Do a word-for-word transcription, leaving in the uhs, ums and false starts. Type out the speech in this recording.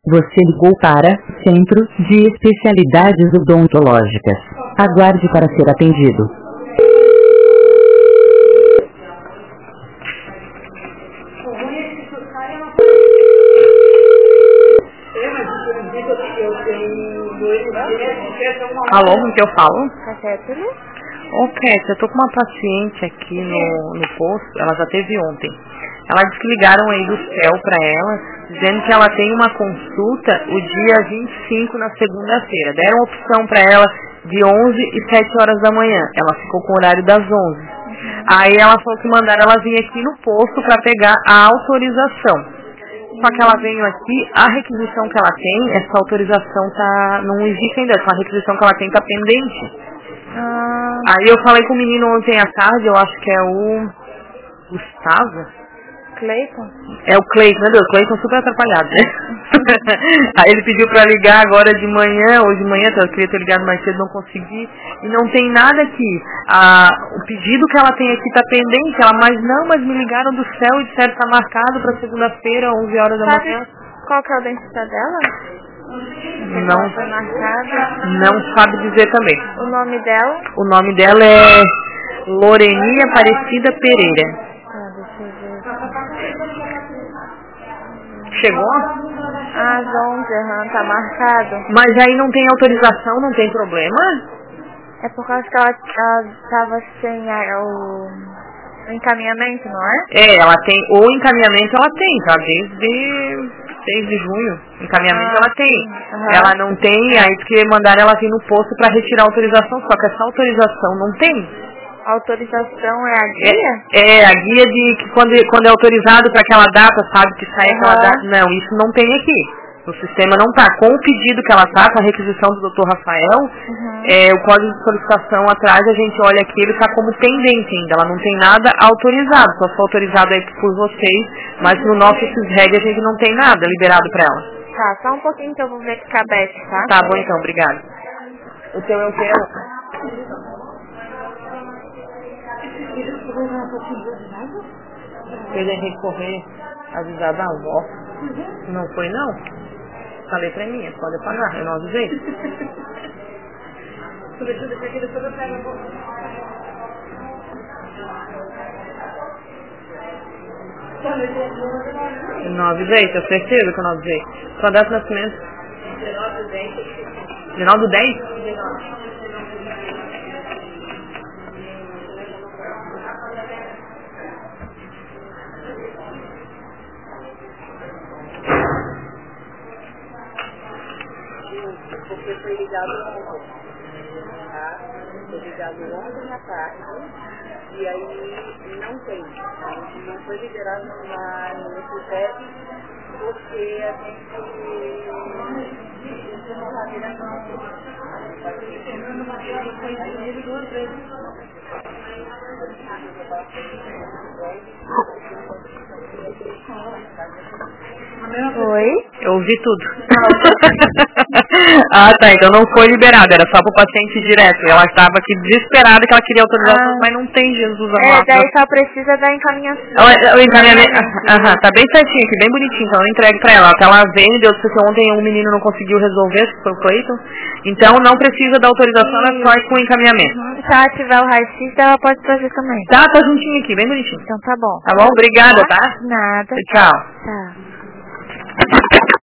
Você ligou para Centro de Especialidades Odontológicas. Aguarde para ser atendido. Alô, com que eu falo? Catétero? Ô, Cat, eu tô com uma paciente aqui no, no posto, ela já teve ontem. Ela disse que ligaram aí do céu pra ela, dizendo que ela tem uma consulta o dia vinte e cinco, na segunda-feira. Deram opção pra ela de onze e sete horas da manhã. Ela ficou com o horário das onze. Uhum. Aí ela falou que mandaram ela vir aqui no posto pra pegar a autorização. Só que ela veio aqui, a requisição que ela tem, essa autorização tá, não existe ainda, essa requisição que ela tem tá pendente. Ah, Aí eu falei com o menino ontem à tarde, eu acho que é o Gustavo. Cleiton? É o Cleiton, meu Deus, o Cleiton super atrapalhado, né? Aí ele pediu pra ligar agora de manhã, hoje de manhã, eu queria ter ligado mais cedo, não consegui. E não tem nada aqui. Ah, o pedido que ela tem aqui tá pendente, ela, mas não, mas me ligaram do céu e disseram que tá marcado pra segunda-feira, onze horas da Sabe manhã. qual que é o dentista dela? Não, Foi marcada. não sabe dizer também. O nome dela? O nome dela é Loreni Aparecida Pereira. Ah, deixa eu ver. Chegou? Às onze, aham, tá marcado. Mas aí não tem autorização, não tem problema? É por causa que ela, ela tava sem a, o, o encaminhamento, não é? É, ela tem, o encaminhamento ela tem, tá? Desde seis de junho, encaminhamento Ah, ela tem. uhum. Ela não tem, aí que mandaram ela vir no posto pra retirar a autorização, só que essa autorização não tem. A autorização é a guia? É, é a guia de que quando, quando é autorizado para aquela data, sabe, que sai Uhum. aquela data. Não, isso não tem aqui. O sistema não tá. Com o pedido que ela tá, com a requisição do doutor Rafael, Uhum. é, o código de solicitação atrás, a gente olha aqui, ele tá como pendente ainda. Ela não tem nada autorizado, só foi autorizado aí por vocês, mas no nosso SysReg a gente não tem nada liberado para ela. Tá, só um pouquinho que eu vou ver com a Beth, tá? Tá bom então, obrigado. O teu é o teu? Fez Henrique correr avisar da avó. Não foi não? A letra é minha, pode apagar, eu não avisei. Eu não avisei, tenho certeza que eu não avisei. Só data de nascimento. dezenove do dez? Porque foi ligado ontem, tá? Foi ligado ontem à tarde e aí não tem, tá? Não foi liberado na, no SysReg porque a gente não sabe Oi? Eu ouvi tudo. Ah, tá. Então não foi liberado. Era só pro paciente direto. Ela estava aqui desesperada que ela queria autorização, Ah. mas não tem Jesus É, amado. daí só precisa da encaminhação. Ela- O encaminhamento, aham, tá bem certinho aqui, bem bonitinho, então eu entrego pra ela. Até ela vem, Deus, porque ontem um menino não conseguiu resolver, que foi o Cleiton. Então não precisa da autorização, ela só é com encaminhamento. Se ela tiver o raio-x, ela pode fazer também. Tá, tá juntinho aqui, bem bonitinho. Então tá bom. Tá bom? Obrigada, tá? Nada. Tchau. Tá.